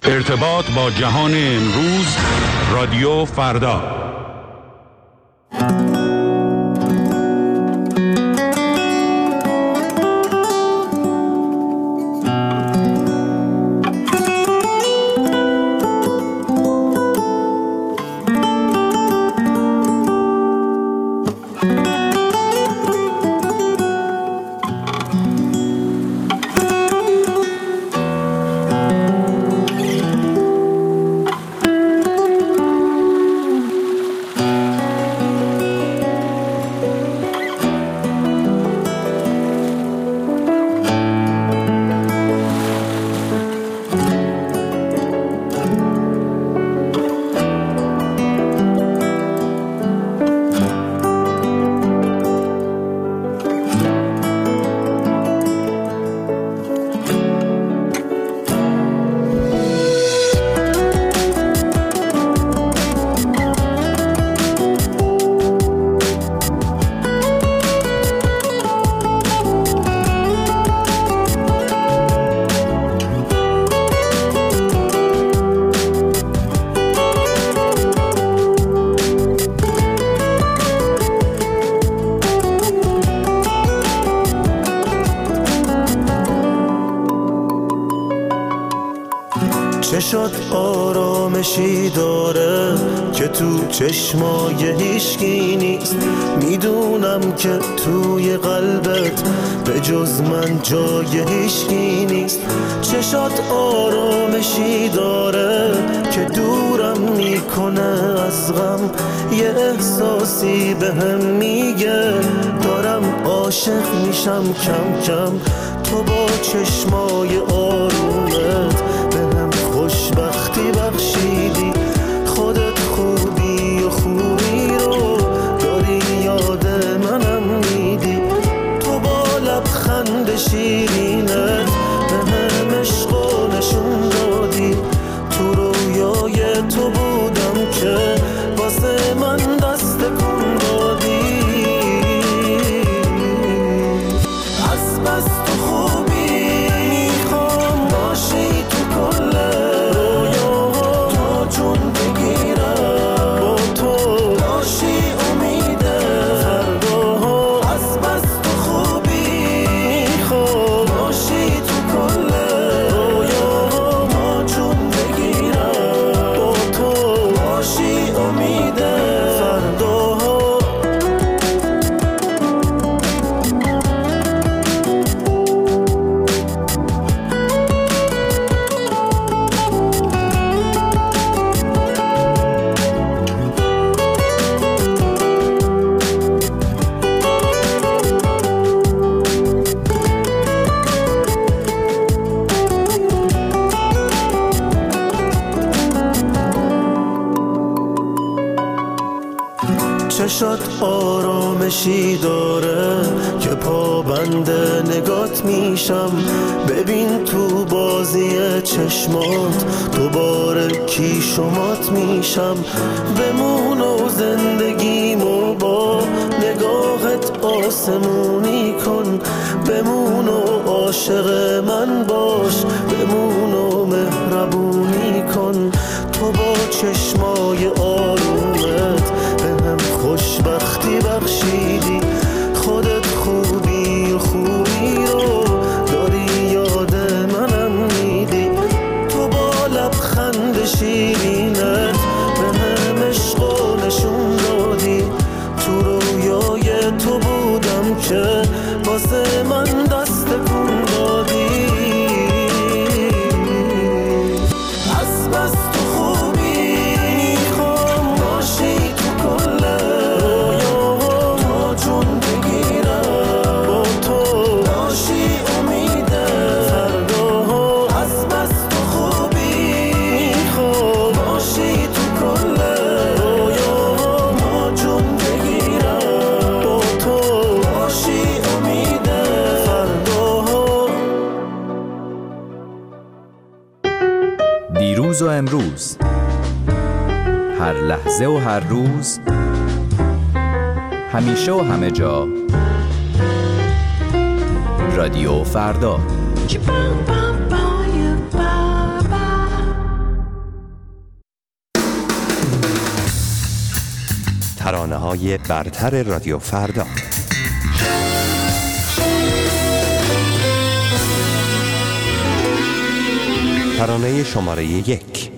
ارتباط با جهان امروز، رادیو فردا. چشات آرامشی داره که تو چشمای هیچکی نیست. میدونم که توی قلبت به جز من جای هیچکی نیست. چشات آرامشی داره که دورم میکنه از غم. یه احساسی بهم میگه دارم عاشق میشم کم کم. تو با چشمای آرومت بهم خوشبختی بخشیدی. خودت خوبی و خوبی رو داری یاد منم میدی. تو با لبخند شیرینت بهم عشق و نشون دادی. تو رویای تو بودم که واسه من دست کن دادی. از بس تو خوبی میخوام باشی تو کل رویاها. تو جون بگیرم با تو باشی امید فرداها. از بس تو خوبی میخوام باشی تو کل رویاها. ما جون بگیرم با تو باشی امید فرداها. چشات آرامشی داره که پابند نگات میشم. ببین تو بازی چشمات دوباره کی شمات میشم. بمون و زندگیمو با نگاهت آسمونی کن. بمون و عاشق من باش. بمون و مهربونی کن. تو با چشمای آرومت بهم خوشبختی بخشیدی. خودت خوبی و خوبی رو داری یاد منم میدی. تو با لبخند شیرینت بهم عشق و نشون دادی. تو رویای تو بودم که واسه من دست کن دادی. از بس تو خوبی میخوام باشی تو کل رویاها. تو جون بگیرم با تو باشی امید فرداها. از بس تو خوبی میخوام باشی تو کل رویاها. ما جون بگیرم با تو باشی امید فرداها. دیروز و امروز، هر لحظه و هر روز، همیشه و همه جا، رادیو فردا. ترانه‌های برتر رادیو فردا. ترانه شماره 1.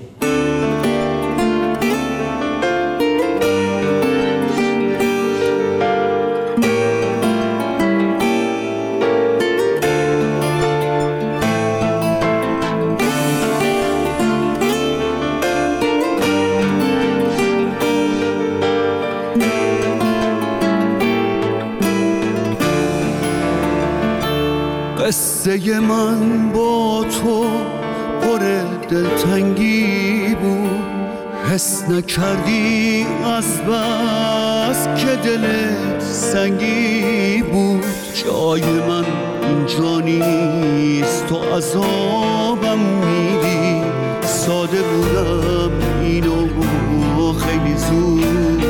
قصه من با تو پر دلتنگی بود، حس نکردی از بس که دلت سنگی بود. جای من اینجا نیست، تو عذابم میدی. ساده بودم اینو خیلی زود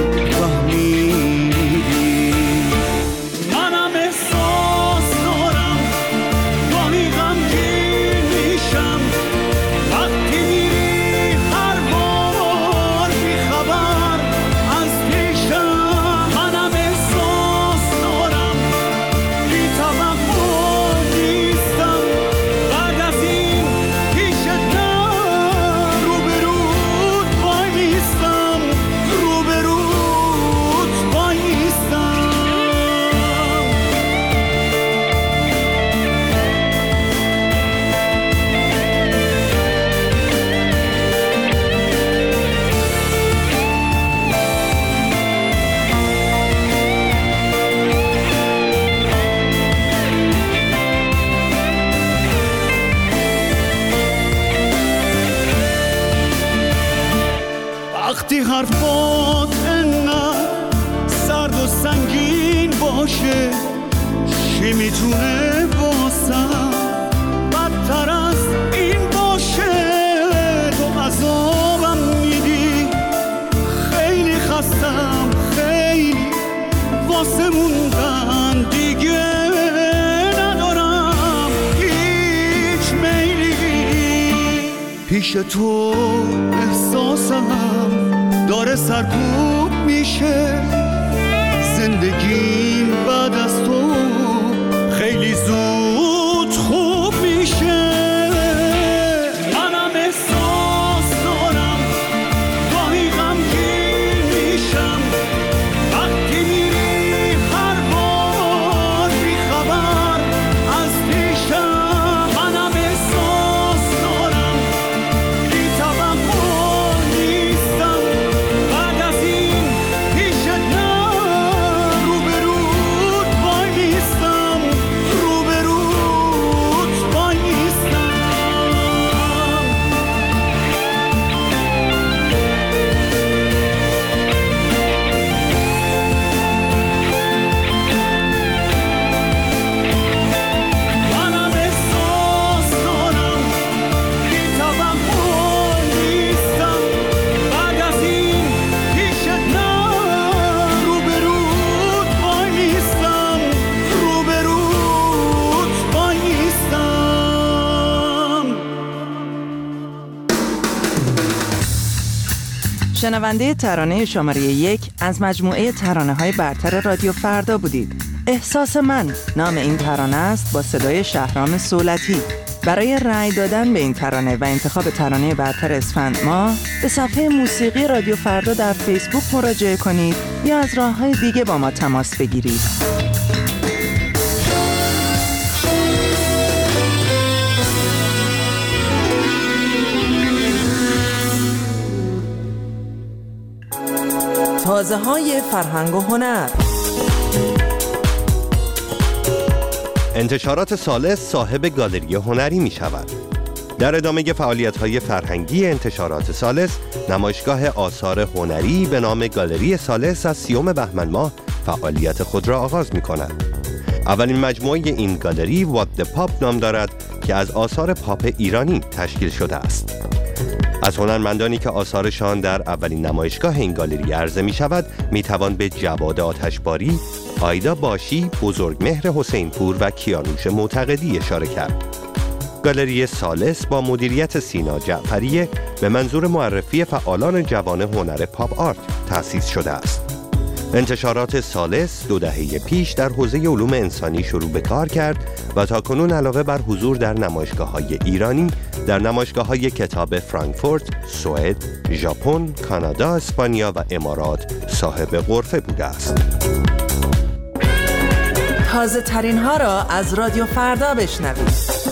فهمیدی. منم احساس دارم گاهی غمگین میشم وقتی میری هر بار بیخبر از پیشم. منم احساس دارم بی توقع نیستم بعد از این پیشتم روبروت وای نیستم، روبروت وای نیستم. وقتی حرفات انقدر سرد و سنگین باشه، چی میتونه واسم بدتر از این باشه؟ تو عذابم میدی، خیلی خستم، خیلی واسه موندن دیگه ندارم هیچ میلی. پیش تو احساسم داره سرکوب میشه، زندگیم بعد از تو خیلی زود خوب میشه. منم احساس دارم گاهی غمگین میشم وقتی میری هر بار بیخبر از پیشم. منم احساس دارم بی توقع نیستم بعد از این پیشتم روبروت وای نیستم، روبروت وای نیستم. منم احساس دارم بی توقع نیستم بعد از این پیشتم روبروت وای نیستم، روبروت وای نیستم. شنونده ترانه شماره 1 از مجموعه ترانه‌های برتر رادیو فردا بودید. احساس من نام این ترانه است با صدای شهرام صولتی. برای رأی دادن به این ترانه و انتخاب ترانه برتر اسفند ماه به صفحه موسیقی رادیو فردا در فیسبوک مراجعه کنید یا از راه‌های دیگه با ما تماس بگیرید. تازه‌های فرهنگ و هنر. انتشارات ثالث صاحب گالری هنری می شود. در ادامه فعالیت‌های فرهنگی انتشارات ثالث، نمایشگاه آثار هنری به نام گالری ثالث از 30 بهمن ماه فعالیت خود را آغاز می کند. اولین مجموعه این گالری What the Pop نام دارد که از آثار پاپ ایرانی تشکیل شده است. از هنرمندانی که آثارشان در اولین نمایشگاه این گالری عرضه می شود می توان به جواد آتشباری، آیدا باشی، بزرگمهر حسینپور و کیانوش معتقدی اشاره کرد. گالری ثالث با مدیریت سینا جعفری به منظور معرفی فعالان جوان هنر پاپ آرت تأسیس شده است. انتشارات ثالث 2 دهه پیش در حوزه علوم انسانی شروع به کار کرد و تاکنون علاوه بر حضور در نمایشگاه‌های ایرانی، در نمایشگاه‌های کتاب فرانکفورت، سوئد، ژاپن، کانادا، اسپانیا و امارات صاحب غرفه بوده است. تازه ترین ها را از رادیو فردا بشنوید.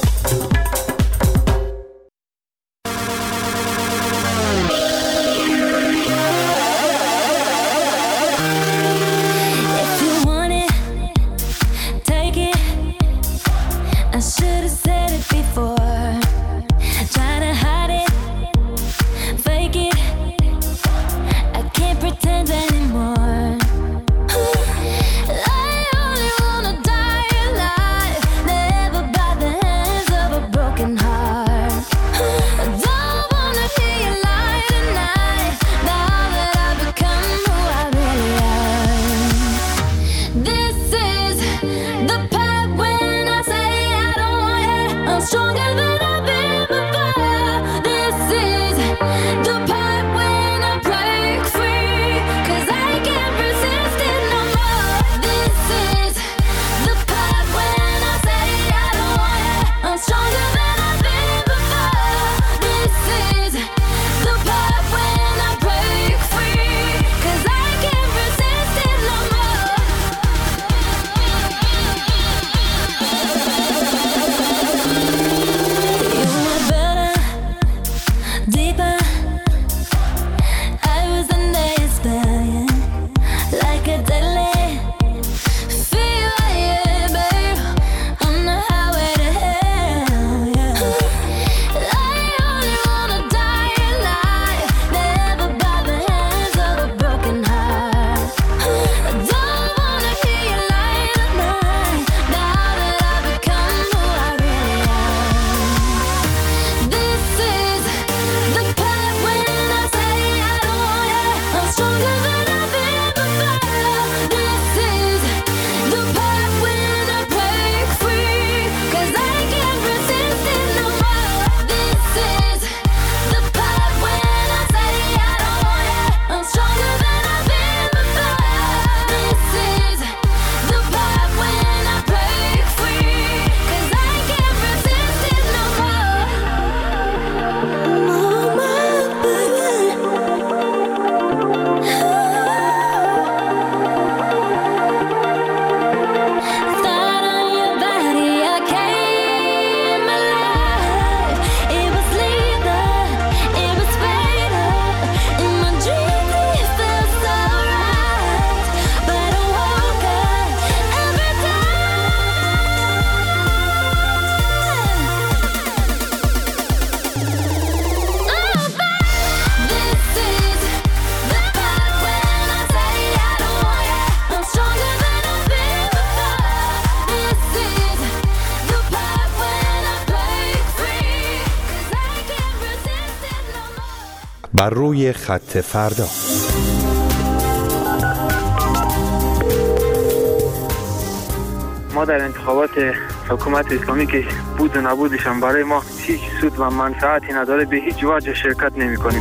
بر روی خط فردا. ما در انتخابات حکومت اسلامی که بود و نبودشان برای ما هیچ سود و منفعتی نداره، به هیچ وجه شرکت نمی کنیم.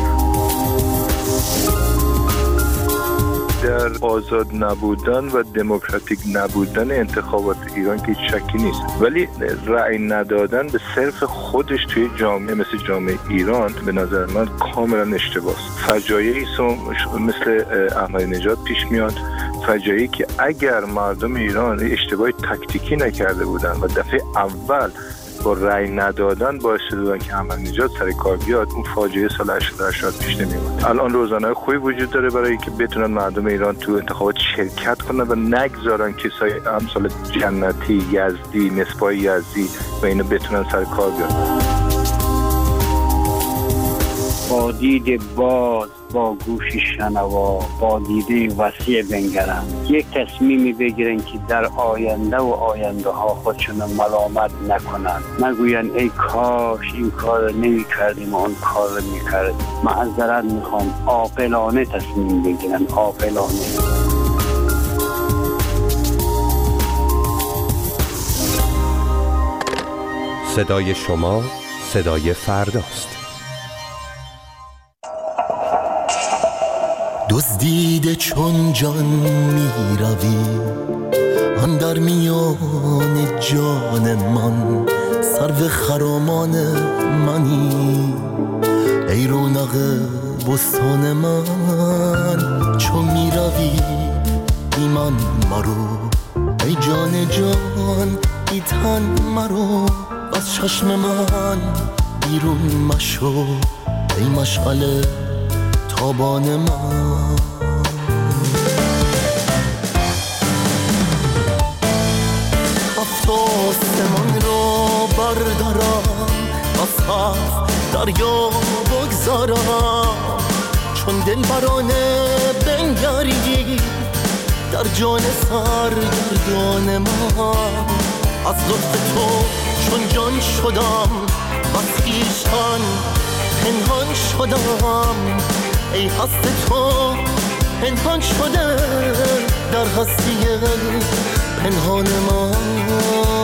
در آزاد نبودن و دموکراتیک نبودن انتخابات ایران که شکی نیست، ولی رأی ندادن به صرف خودش توی جامعه مثل جامعه ایران به نظر من کاملا اشتباهه. فجایعی مثل احمدی نژاد پیش میاد، فجایعی که اگر مردم ایران اشتباه تاکتیکی نکرده بودن و دفعه اول با رأی ندادن باعث شدن که احمدی نژاد سر کار بیاد، اون فاجعه سال 88 پیش نمیومد. الان روزنامه‌های خوبی وجود داره برای اینکه بتونن مردم ایران تو انتخابات شرکت کنن و نگذارن کسای امثال جنتی، یزدی، مصباح یزدی و اینا بتونن سر کار بیان. با دید باز، با گوش شنوا، با دیده وسیع بنگرن، یک تصمیمی بگیرن که در آینده و آینده ها خودشون ملامت نکنن، نگوین ای کاش این کار نمی کردیم و اون کار می کردیم. معذرت میخوام، عاقلانه تصمیم بگیرن، عاقلانه. صدای شما صدای فرداست. دزدیده چون جان می روی آن در میان جان من، سرو خرامان منی ای رونق بستان من. چون می روی بی من مرو ای جان جان بی تن مرو، از چشم من بیرون مشو ای مشعل تابان من. آسمان رو بردارم از هفت دریا بگذارم، چون دل برانه بنگری در جان سرگردان من. از لطف تو چون جان شدم از خویشتن پنهان شدم، ای هست تو پنهان شده در هستی پنهان من.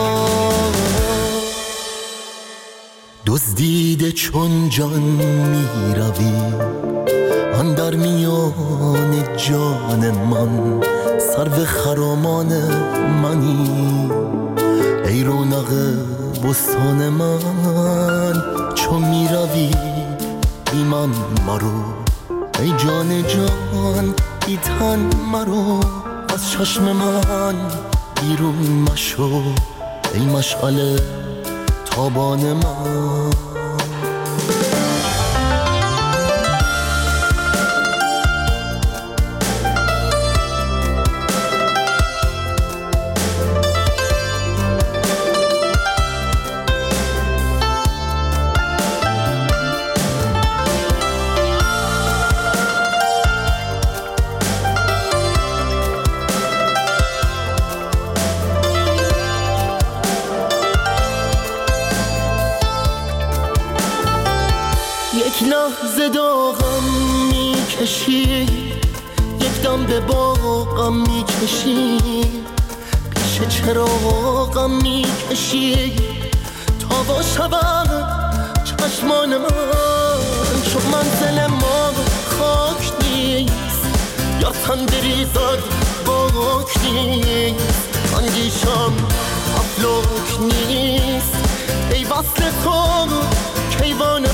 دزدیده چون جان می روی آن در میان جان من، سرو خرامان منی ای رونق بستان من. چون می روی بی من مرو ای جان جان بی تن مرو، از چشم من بیرون مشو ای مشعل تابان من. یک لحظه داغم میکشی، یک دم به باغم میکشی، پیش چراغم میکشی تا با شود چشمان من. چون منزل ما خاک نیست یا تن بریزد باک نیست، اندیشم افلاک نیست ای وصل تو کیوان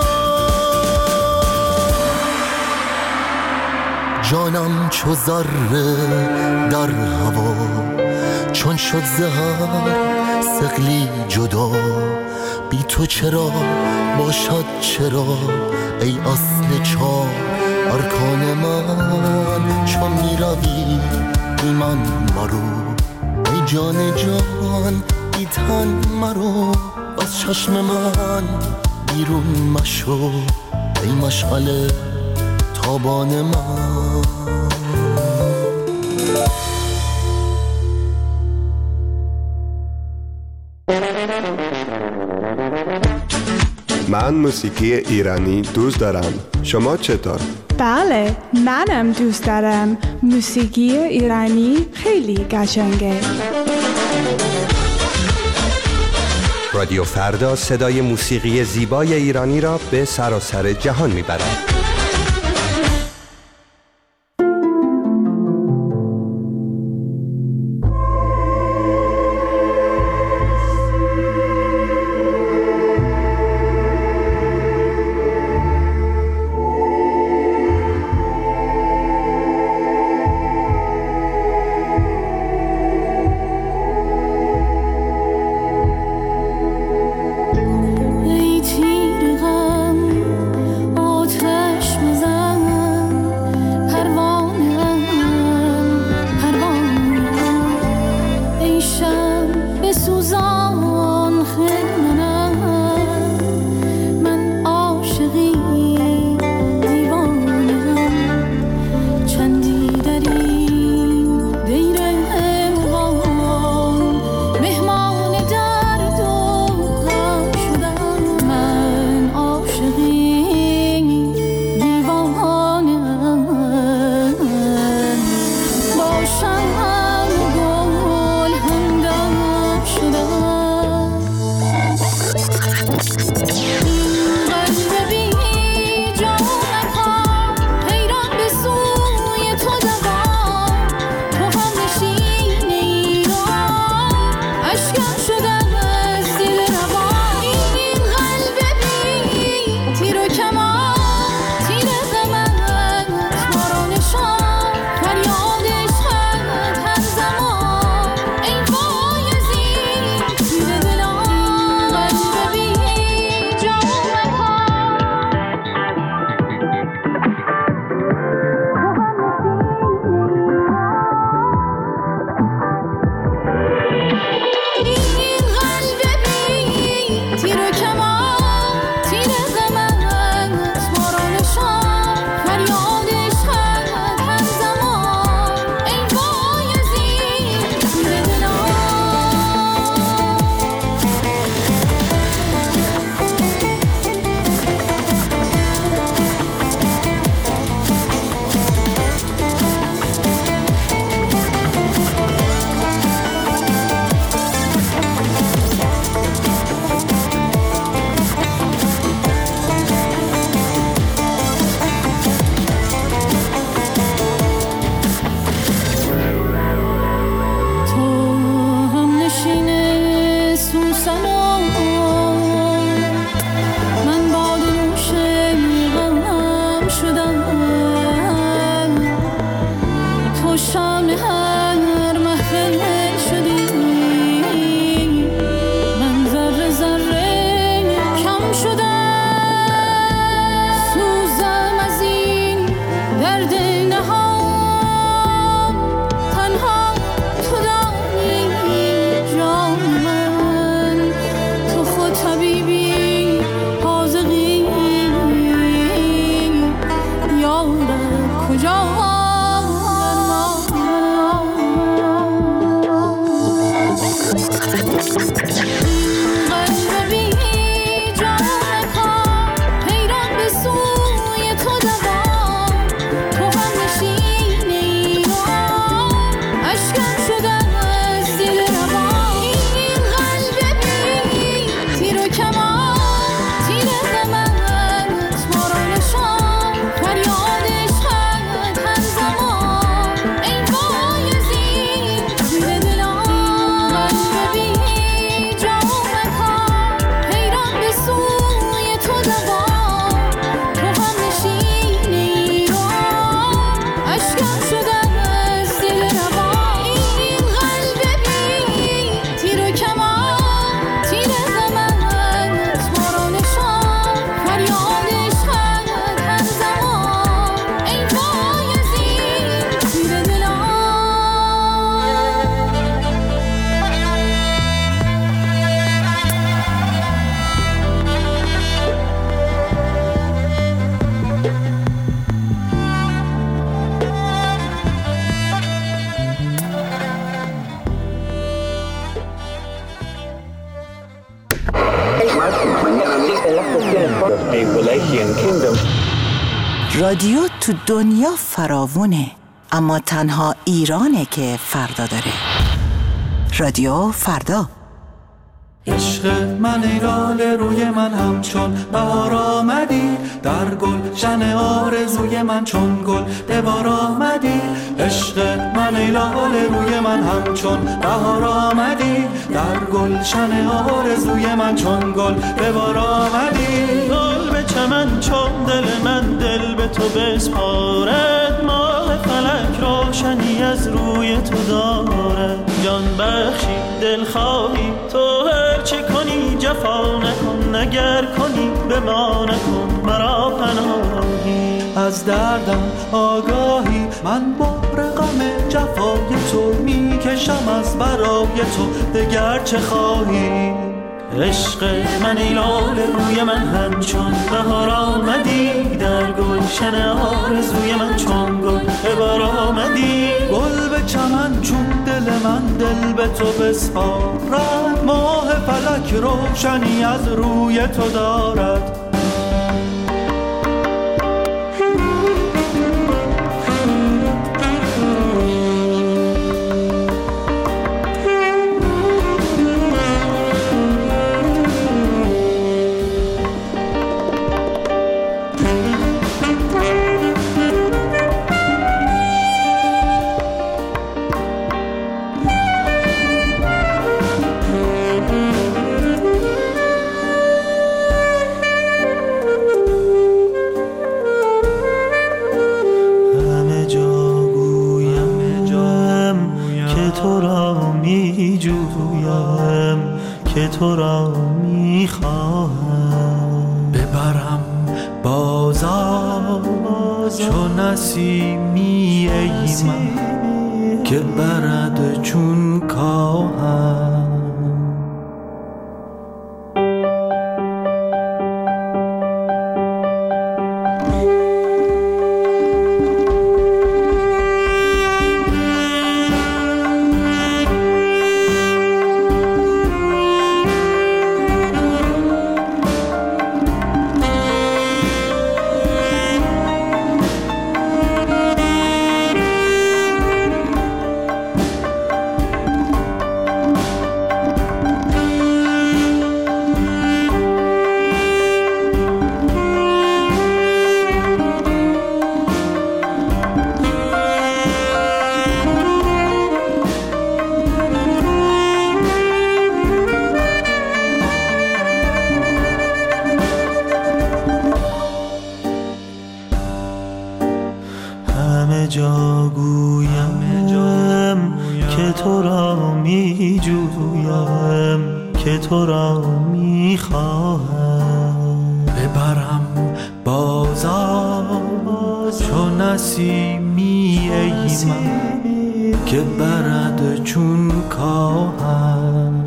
جانم چو ذره در هوا، چون شد زهر ثقلی جدا. بی تو چرا باشد چرا ای اصل چار ارکان من. چون می روی بی من مرو ای جان جان بی تن مرو، از چشم من بیرون مشو ای مشعل تابان من. من موسیقی ایرانی دوست دارم. شما چطور؟ بله، منم دوست دارم. موسیقی ایرانی خیلی قشنگه. رادیو فردا صدای موسیقی زیبای ایرانی را به سراسر جهان میبرد. ای تیر غم آتش Tribulation Kingdom. رادیو تو دنیا فراوونه، اما تنها ایرانه که فردا داره. رادیو فردا. عشق من ای لاله روی من همچون بهار آمدی، در گلشن آرزوی من چون گل به بار آمدی. عشق من ای لاله روی من همچون بهار آمدی، در گلشن آرزوی من چون گل به بار آمدی. گل به چمن چون دل من دل به تو بسپارد، ماه فلک روشنی از روی تو دارد. جان بخشی دل خواهی تو چه کنی جفا نکن، اگر کنی به ما نکن مرا پناهی. از دردم آگاهی من بار غم جفای تو میکشم از برای تو، دگر چه خواهی. عشق من ای لاله روی من همچون بهار آمدی، در گلشن آرزوی من چون گل به بار آمدی. گل به چمن چون دل من دل به تو بسپارد، ماه فلک روشنی از روی تو دارد. تو را میخواهم ببرم بازار چون نسیمی ای من که برد چون کاهم. تو را میخواهم ببرم بازار چون نسیمی ای من که برد چون کاهم.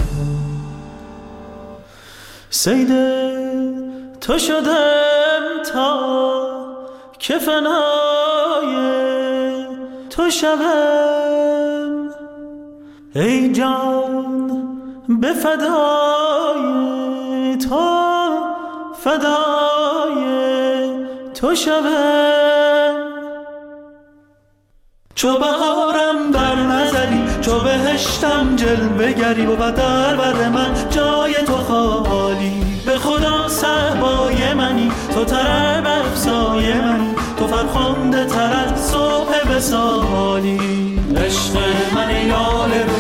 صید تو شدم تا که فنای تو شوم ای جان به فدای تو شوم. چو بهارم در نظری چو بهشتم جلوه گری و در بر من جای تو خالی. به خدا صحبای منی تو طرب افزای منی تو فرخنده تر از صبح وصالی. عشق من ای لاله